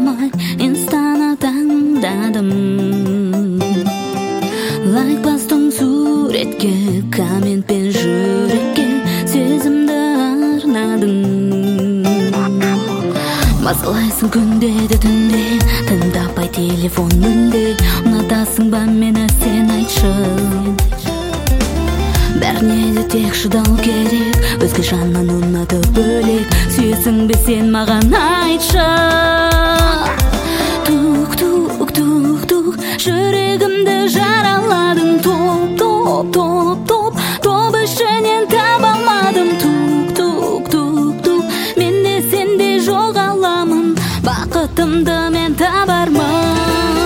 алмай инстаны таңдадым. Лайк бастың суретке, комментпен жүрекке сезімді арнадың. Мазалайсың күнде де түнде, тым таппай телефон мүлде. Ұнатасың ба мені сен айтшы, бәріне де тек шыдау керек. Өзге жаннан ұнатып бөлек, сүйесің бе сен маған айтшы. Тук, тук, тук, тук, жүрегімді жараладың. Топ, топ, топ, топ, топ ішінен таба алмадым. Тук, тук, тук, тук, мен де сенде жоғаламын. Бақытымды мен табармын.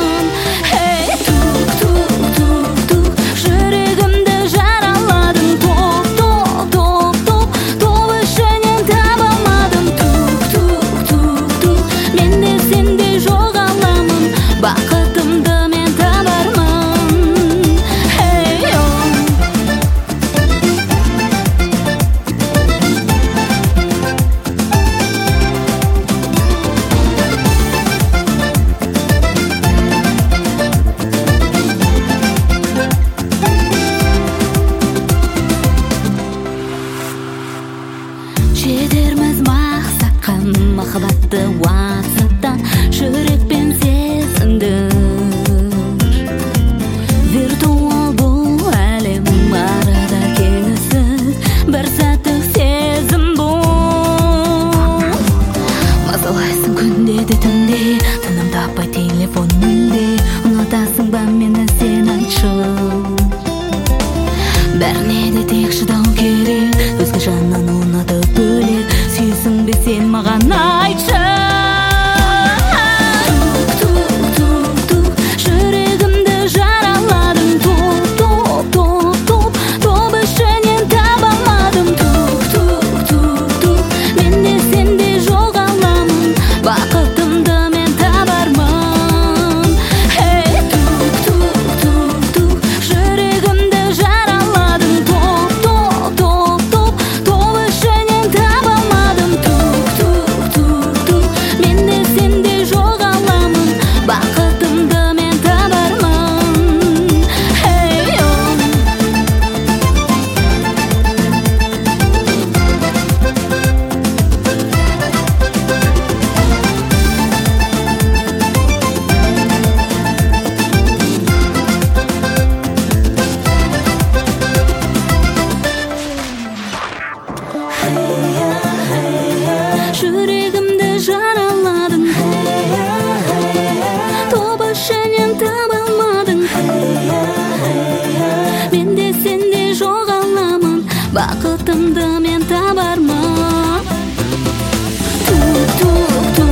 Жетерміз мақсатқа, махаббатты уақыттан жүрекпен сезіндір. Виртуал бұл әлем, арада кеңісіз бір сәттік сезім бұл. Мазалайсың күнде де түнде, тыным таппай телефон мүлде. Ұнатасың ба мені сен айтшы, бәріне де тек шыдау керек. Өзге жаннан ұнатып бөлек, сүйесің бе сен маған айтшы. Тук, тук, тук, тук, жүрегімді жараладың. Топ, топ, топ, топ, топ ішінен таба алмадым. Тук, тук, тук, тук, мен де сенде жоғаламын. Бақытымды мен табармын. Тук, тук, тук, тук, жүрегімді жараладың. Топ, топ, топ, топ, топ ішінен таба алмадым. Тук, тук, тук, тук, мен де сенде жоғаламын. Бақытымды мен табармын. Жүрегімді жараладың. Топ ішінен таба алмадың. Мен де сенде жоғаламын. Бақытымды мен табармын. Тук, тук, тук.